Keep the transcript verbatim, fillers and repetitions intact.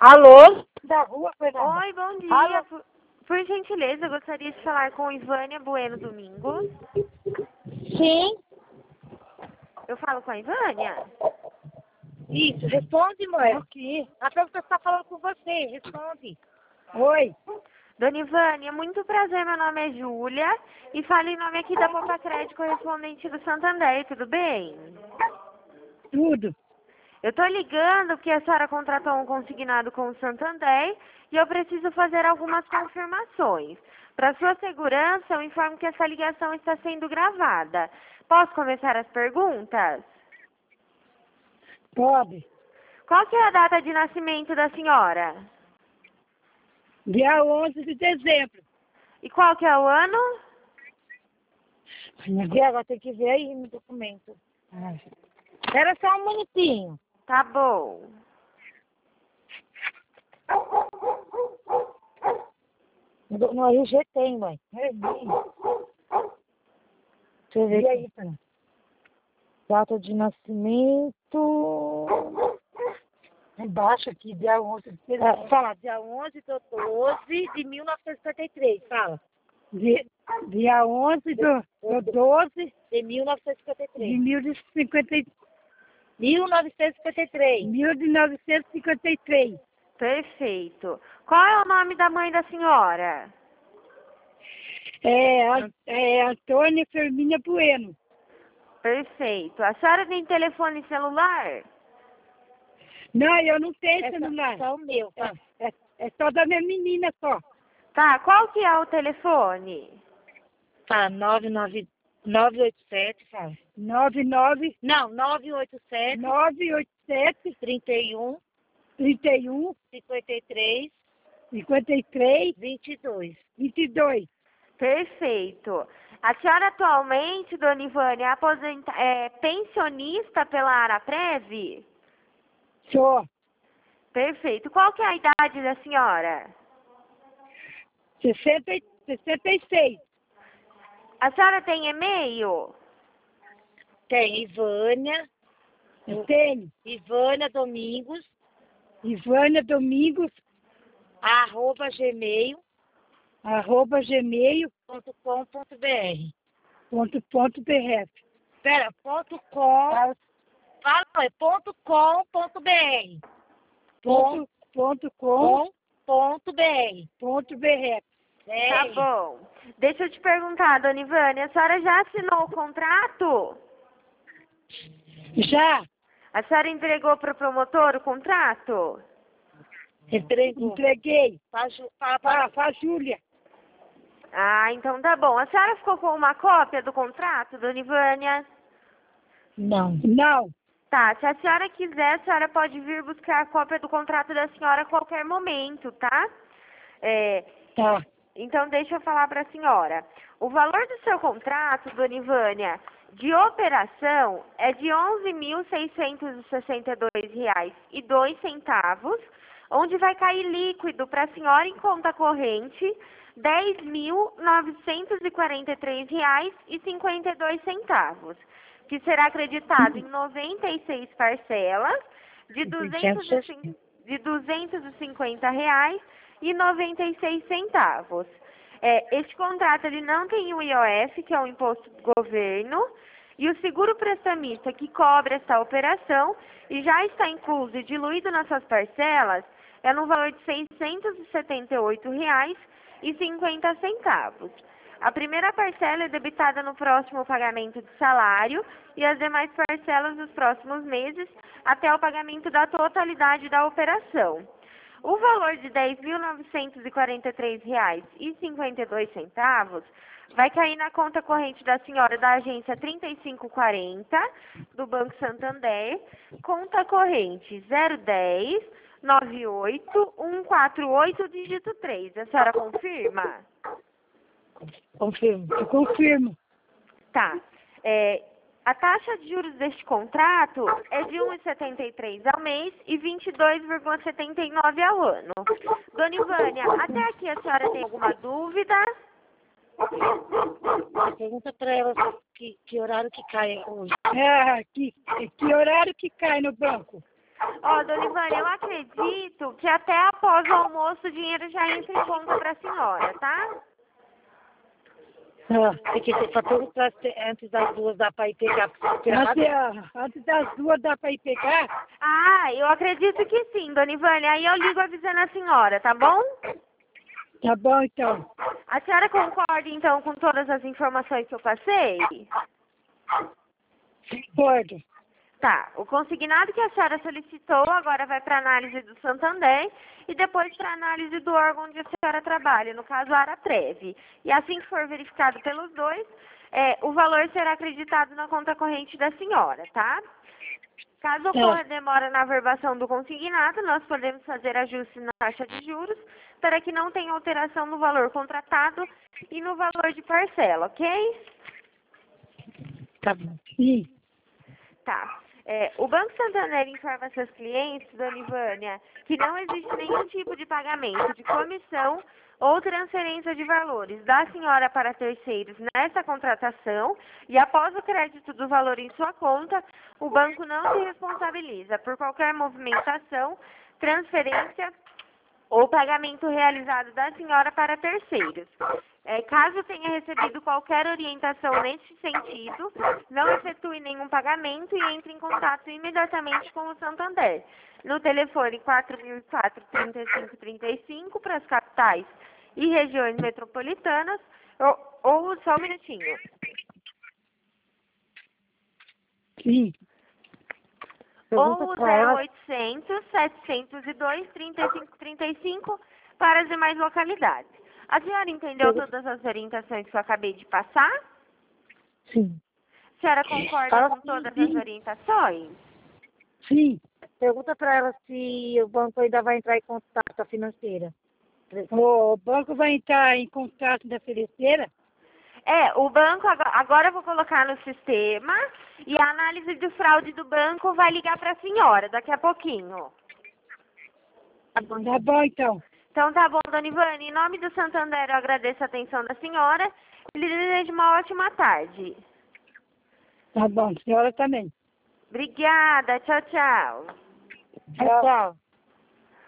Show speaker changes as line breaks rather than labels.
Alô? Da rua, Fernanda.
Oi, bom dia.
Alô?
Por, por gentileza, eu gostaria de falar com Ivânia Bueno Domingos.
Sim.
Eu falo com a Ivânia?
Isso, responde, mãe. Aqui. A pessoa está falando com você, responde. Oi.
Dona Ivânia, muito prazer, meu nome é Júlia e falo em nome aqui da Poupa Crédito correspondente do Santander, tudo bem?
Tudo.
Eu tô ligando porque a senhora contratou um consignado com o Santander e eu preciso fazer algumas confirmações. Para sua segurança, eu informo que essa ligação está sendo gravada. Posso começar as perguntas?
Pode.
Qual que é a data de nascimento da senhora?
Dia onze de dezembro.
E qual que é o ano?
E agora tem que ver aí no documento. Ai. Espera só um minutinho.
Tá bom.
No, no R G tem, mãe. Deixa eu ver aqui. Data de nascimento. Embaixo aqui, dia onze. Ah, fala, dia onze do doze de mil novecentos e cinquenta e três. Fala. Dia, dia onze do, do doze de mil novecentos e cinquenta e três. De mil novecentos e cinquenta e três. mil novecentos e cinquenta e três. mil novecentos e cinquenta e três.
Perfeito. Qual é o nome da mãe da senhora?
É, a- é Antônia Firmina Bueno.
Perfeito. A senhora tem telefone celular?
Não, eu não tenho celular. É só o meu, tá? É, é, é só da minha menina só.
Tá, qual que é o telefone?
Tá, nove nove nove oito sete, fala. nove nove Não, nove oito sete nove oito sete trinta e um trinta e um cinquenta e três cinquenta e três vinte e dois vinte e dois.
Perfeito. A senhora atualmente, dona Ivânia, é, aposenta... é pensionista pela Araprev?
Só.
Perfeito. Qual que é a idade da senhora?
sessenta e- sessenta e seis.
A senhora tem e-mail?
Tem Ivânia. Tem. Ivânia Domingos. Ivânia Domingos. Arroba gmail. Arroba gmail. Ponto com ponto br. Ponto, ponto br. Espera, ponto com. Fala, é ponto com ponto br. Ponto, ponto com ponto br. Ponto br. É.
Tá bom. Deixa eu te perguntar, dona Ivânia, a senhora já assinou o contrato?
Já.
A senhora entregou para o promotor o contrato?
Entregou. Entreguei. Para a Júlia.
Ah, então tá bom. A senhora ficou com uma cópia do contrato, dona Ivânia?
Não. Não.
Tá, se a senhora quiser, a senhora pode vir buscar a cópia do contrato da senhora a qualquer momento, tá? É,
Tá.
então deixa eu falar para a senhora. O valor do seu contrato, dona Ivânia, de operação é de onze mil seiscentos e sessenta e dois reais e dois centavos, onde vai cair líquido para a senhora em conta corrente dez mil novecentos e quarenta e três reais e cinquenta e dois centavos, que será acreditado em noventa e seis parcelas de duzentos e cinquenta, de duzentos e cinquenta reais e noventa e seis centavos. É, este contrato ele não tem o I O F, que é o imposto do governo, e o seguro prestamista que cobre essa operação e já está incluso e diluído nas suas parcelas é no valor de seiscentos e setenta e oito reais e cinquenta centavos. A primeira parcela é debitada no próximo pagamento de salário e as demais parcelas nos próximos meses até o pagamento da totalidade da operação. O valor de dez mil novecentos e quarenta e três reais e cinquenta e dois centavos vai cair na conta corrente da senhora da agência trinta e cinco quarenta do Banco Santander, conta corrente zero dez nove oito um quatro oito dígito três. A senhora confirma?
Confirmo. Eu confirmo.
Tá. É, a taxa de juros deste contrato é de um vírgula setenta e três ao mês e vinte e dois vírgula setenta e nove ao ano. Dona Ivânia, até aqui a senhora tem alguma dúvida?
Pergunta para ela que, que horário que cai hoje. É, que, que horário que cai no banco?
Ó, dona Ivânia, eu acredito que até após o almoço o dinheiro já entra em conta para a senhora, tá?
Ah, porque se for perguntar se antes das duas dá para ir pegar. Antes, ah, antes das duas dá para ir pegar?
Ah, eu acredito que sim, dona Ivânia. Aí eu ligo avisando a senhora, tá bom?
Tá bom, então.
A senhora concorda, então, com todas as informações que eu passei?
Concordo.
Tá, o consignado que a senhora solicitou agora vai para análise do Santander e depois para análise do órgão onde a senhora trabalha, no caso a Araprev. E assim que for verificado pelos dois, é, o valor será acreditado na conta corrente da senhora, tá? Caso ocorra demora na averbação do consignado, nós podemos fazer ajuste na taxa de juros para que não tenha alteração no valor contratado e no valor de parcela, ok?
Tá bom. Sim.
Tá. É, o Banco Santander informa seus clientes, dona Ivânia, que não existe nenhum tipo de pagamento de comissão ou transferência de valores da senhora para terceiros nessa contratação e após o crédito do valor em sua conta, o banco não se responsabiliza por qualquer movimentação, transferência ou pagamento realizado da senhora para terceiros. É, caso tenha recebido qualquer orientação nesse sentido, não efetue nenhum pagamento e entre em contato imediatamente com o Santander. No telefone quatro mil e quatro, trinta e cinco trinta e cinco para as capitais e regiões metropolitanas, ou, ou só um minutinho.
Sim.
Ou o zero oitocentos, setecentos e dois, trinta e cinco trinta e cinco para as demais localidades. A senhora entendeu todas as orientações que eu acabei de passar?
Sim.
A senhora concorda
Fala
com
sim,
todas
sim.
as orientações?
Sim. Pergunta para ela se o banco ainda vai entrar em contato com a financeira. O banco vai entrar em contato da financeira?
É, o banco, agora, agora eu vou colocar no sistema e a análise de fraude do banco vai ligar para a senhora daqui a pouquinho.
Tá bom, tá bom então.
Então tá bom, dona Ivane, em nome do Santander eu agradeço a atenção da senhora e lhe desejo uma ótima tarde.
Tá bom, senhora também.
Obrigada, tchau, tchau.
Tchau, tchau.